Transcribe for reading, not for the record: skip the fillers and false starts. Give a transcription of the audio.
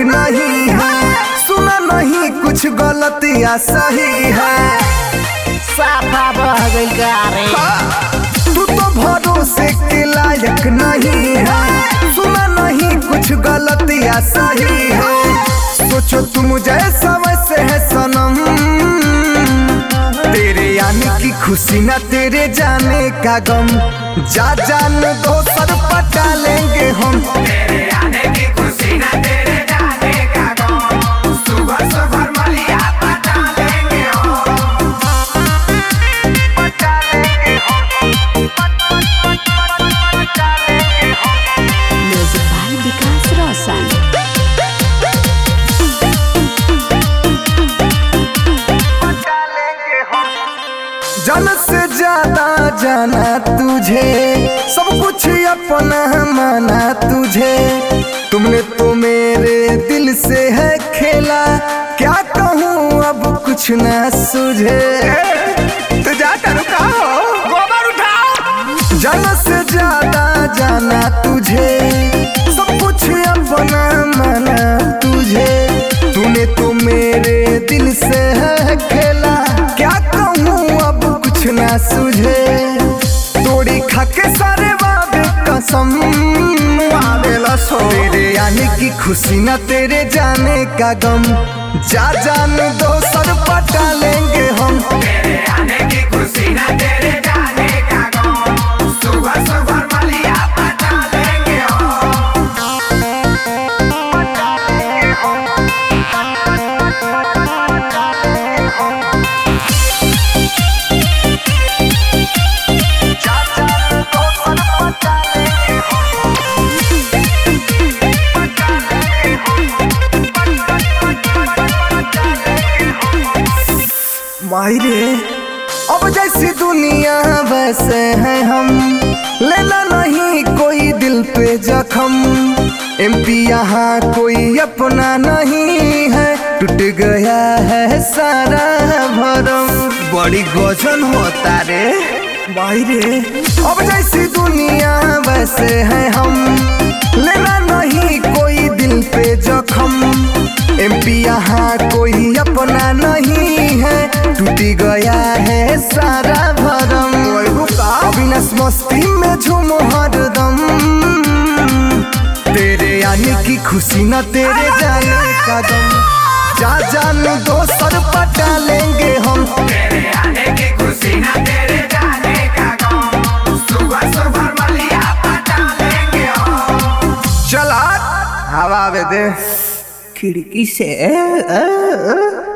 नहीं है, सुना नहीं कुछ गलत या सही है। साफा बह गइल गारे। तू तो भरोसे के लायक नहीं है, सुना नहीं कुछ गलत या सही है। सोचो तुम जैसा वैसे है सनम, तेरे आने की खुशी ना तेरे जाने का गम। जा जान दो सर पटा लेंगे हम, तेरे आने की खुशी ना तेरे जाने का गम। सुबह सुबह मलिया पटा लेंगे हम, पटा लेंगे हम, पटा लेंगे हम। Music by Vikas Roshan. जन से ज्यादा जाना तुझे, सब कुछ अपना माना तुझे। तुमने तो मेरे दिल से है खेला, क्या कहूँ अब कुछ ना सुझे। तो जाकर कहो गोबर उठाओ। जन से ज्यादा जाना तुझे, सब कुछ अपना माना तुझे। तूने तो मेरे दिल से है खेला, क्या कहूँ अब कुछ ना सुझे। तोड़ी खा के सारे वादे कसम, तेरे आने की खुशी ना तेरे जाने का गम। जा जान दो सर पटा लेंगे हम, तेरे आने की खुशी ना तेरे जाने का गम। सुबह सुबह मलिया पटा लेंगे हम, पटा लेंगे हम, जा जान दो सर पटा लेंगे हम, पटा लेंगे हम। मायरे अब जैसी दुनिया वैसे हैं हम, लेना नहीं कोई दिल पे जख्म। एमपी यहाँ कोई अपना नहीं है, टूट गया है सारा भरम। बड़ी गजन होता रे मायरे। अब जैसी दुनिया वैसे हैं हम, लेना नहीं कोई दिल पे जख्म। एमपी यहाँ कोई अपना नहीं है, टूटी गया है सारा भरम। अविनाश मस्ती में झूम हरदम, तेरे आने की खुशी ना तेरे जाने का गम। जा जान दो सर पटा लेंगे हम, तेरे आने की खुशी ना तेरे जाने का गम। सुबह सुबह मलिया पटा लेंगे हम। चला हवा दे खिड़की से।